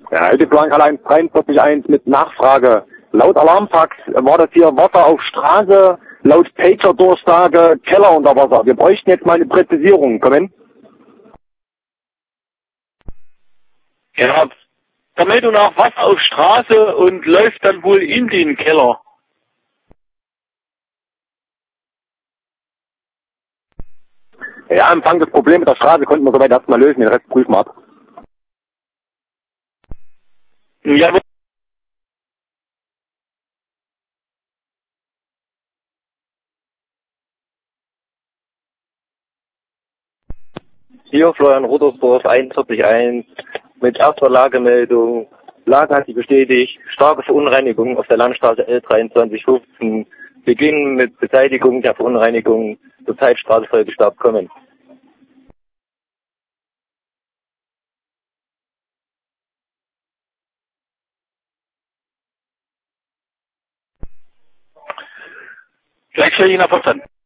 Ja, heute Blankenhalle 143.1 mit Nachfrage. Laut Alarmfax war das hier Wasser auf Straße, laut Pager-Durchsage Keller unter Wasser. Wir bräuchten jetzt mal eine Präzisierung. Kommen? Ja, der Meldung nach Wasser auf Straße und läuft dann wohl in den Keller. Ja, Empfang, das Problem mit der Straße konnten wir soweit erstmal lösen, den Rest prüfen wir ab. Ja, Hier Florian Rudersdorf 41.1 mit erster Lagemeldung. Lage hat sich bestätigt. Starke Verunreinigung auf der Landstraße L2315. Beginnen mit Beseitigung der Verunreinigung. Zurzeit Straßenfolgestab kommen. gleich stelle ich Ihnen verstanden.